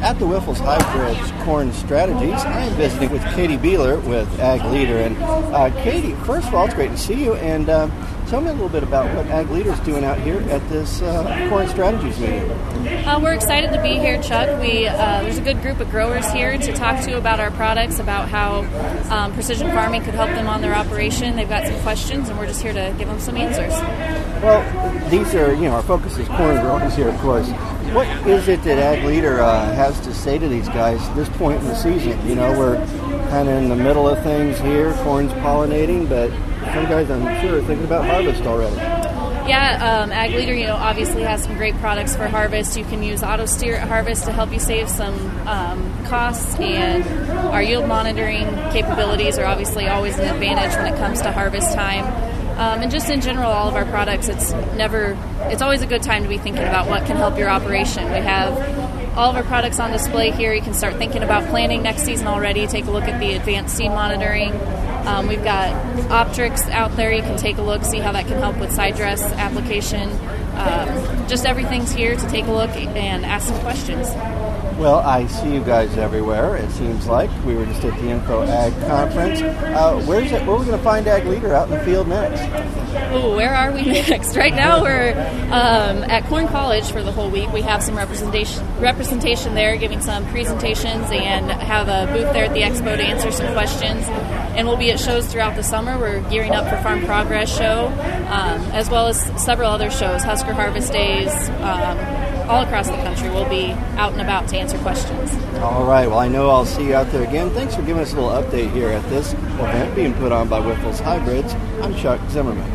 At the Wyffels Hybrids Corn Strategies, I'm visiting with Katie Beeler with Ag Leader. And Katie, first of all, it's great to see you. And tell me a little bit about what Ag Leader is doing out here at this Corn Strategies meeting. We're excited to be here, Chuck. There's a good group of growers here to talk to about our products, about how precision farming could help them on their operation. They've got some questions, and we're just here to give them some answers. Well, these are, our focus is corn growers here, of course. What is it that Ag Leader has to say to these guys at this point in the season? We're kind of in the middle of things here. Corn's pollinating, but some guys, I'm sure, are thinking about harvest already. Yeah, Ag Leader, obviously has some great products for harvest. You can use auto steer at harvest to help you save some costs, and our yield monitoring capabilities are obviously always an advantage when it comes to harvest time. And just in general, all of our products, it's always a good time to be thinking about what can help your operation. We have all of our products on display here. You can start thinking about planning next season already. Take a look at the advanced seed monitoring. We've got Optrix out there. You can take a look, see how that can help with side dress application. Just everything's here to take a look and ask some questions. Well, I see you guys everywhere, it seems like. We were just at the Info Ag Conference. Where are we going to find Ag Leader out in the field next? Oh, where are we next? Right now we're at Corn College for the whole week. We have some representation there, giving some presentations, and have a booth there at the expo to answer some questions. And we'll be at shows throughout the summer. We're gearing up for Farm Progress Show, as well as several other shows, Husker Harvest Days, all across the country. We'll be out and about to answer questions. All right. Well, I know I'll see you out there again. Thanks for giving us a little update here at this event being put on by Wyffels Hybrids. I'm Chuck Zimmerman.